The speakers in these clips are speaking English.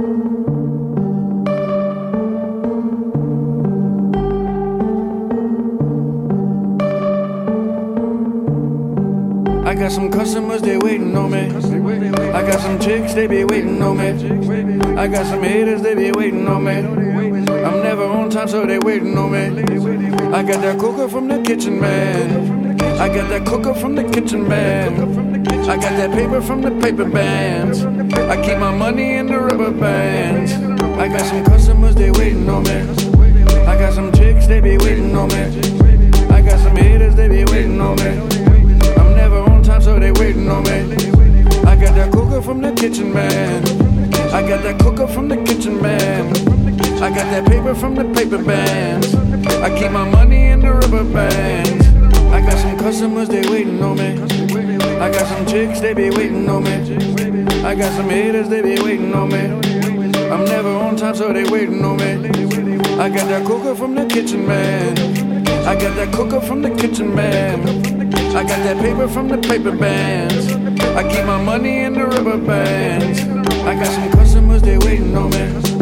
I got some customers, they waiting on me. I got some chicks, they be waiting on me. I got some haters, they be waiting on me. I'm never on time, so they waiting on me. I got that cooker from the kitchen, man. I got that cooker from the kitchen, man. I got that paper from the paper bands. I keep my money in the rubber bands. I got some customers, they waiting on me. I got some chicks, they be waiting on me. I got some haters, they be waiting on me. I'm never on time, so they waiting on me. I got that cooker from the kitchen, man. I got that cooker from the kitchen, man. I got that paper from the paper bands. I keep my money in the rubber bands. I got some customers, they waiting on me. I got some chicks, they be waiting on me. I got some haters, they be waiting on me. I'm never on time, so they waiting on me. I got that cooker from the kitchen, man. I got that cooker from the kitchen, man. I got that paper from the paper bands. I keep my money in the rubber bands. I got some customers, they waiting on me.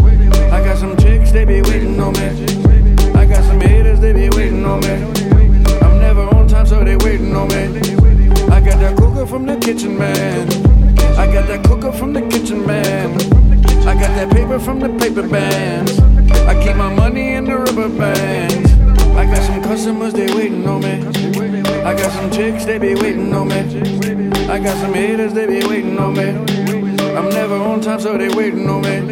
I got some chicks, they be waiting on me. I got some haters, they be waiting on me. I'm never on time, so they waiting on me. I got that cooker from the kitchen, man. I got that cooker from the kitchen, man. I got that paper from the paper bands. I keep my money in the rubber bands. I got some customers, they waiting on me. I got some chicks, they be waiting on me. I got some haters, they be waiting on me. I'm never on time, so they waiting on me.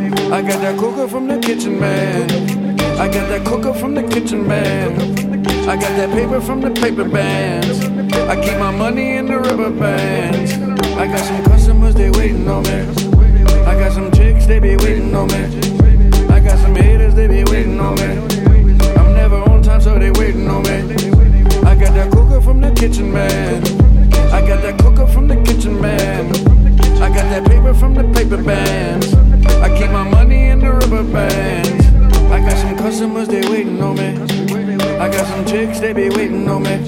I got that cooker from the kitchen, man. I got that cooker from the kitchen, man. I got that paper from the paper bands. I keep my money in the rubber bands. I got some customers, they waiting on me. I got some chicks, they be waiting on me. I got some haters, they be waiting on me. I'm never on time, so they waiting on me. I got that cooker from the kitchen, man. I got that cooker from the kitchen, man. I got that paper from the paper bands. I keep my money in the rubber bands. I got some customers, they waiting on me. I got some chicks, they be waiting on me.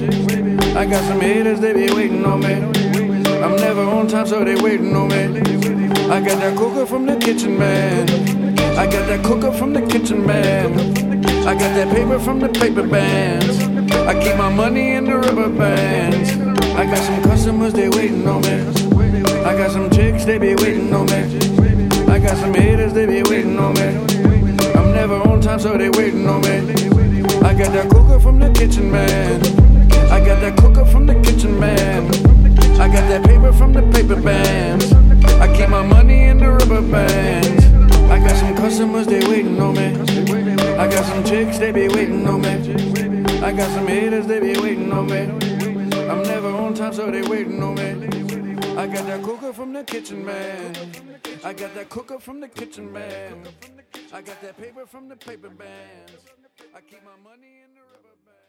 I got some haters, they be waiting on me. I'm never on time, so they waiting on me. I got that cooker from the kitchen, man. I got that cooker from the kitchen, man. I got that paper from the paper bands. I keep my money in the rubber bands. I got some customers, they waiting on me. I got some chicks, they be waiting on me. I got some haters, they be waiting on me. I'm never on time, so they waiting on me. I got that cooker from the kitchen, man. I got that cooker from the kitchen, man. I got that paper from the paper bands. I keep my money in the rubber bands. I got some customers, they waiting on me. I got some chicks, they be waiting on me. I got some haters, they be waiting on me. I'm never on time, so they waiting on me. I got that cooker from the kitchen, man. I got that cooker from the kitchen, man. I got that paper from the paper bands. I keep my money in the rubber band.